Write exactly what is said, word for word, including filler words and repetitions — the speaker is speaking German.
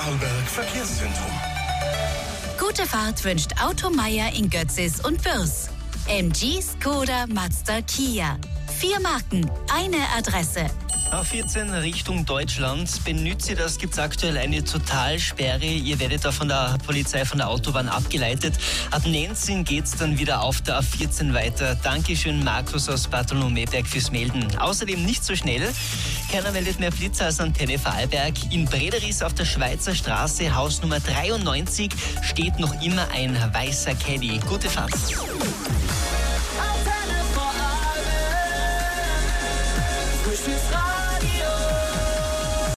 Vorarlberg Verkehrszentrum. Gute Fahrt wünscht Auto Meier in Götzis und Bürs. M G, Skoda, Mazda, Kia. Vier Marken, eine Adresse. A vierzehn Richtung Deutschland. Benütze das gibt es aktuell eine Totalsperre. Ihr werdet da von der Polizei von der Autobahn abgeleitet. Ab Nenzing geht es dann wieder auf der A vierzehn weiter. Dankeschön, Markus aus Bartholomäberg, fürs Melden. Außerdem nicht so schnell. Keiner meldet mehr Blitzer als Antenne Vorarlberg. In Brederis auf der Schweizer Straße, Haus Nummer dreiundneunzig, steht noch immer ein weißer Caddy. Gute Fahrt. Antenne Vorarlberg.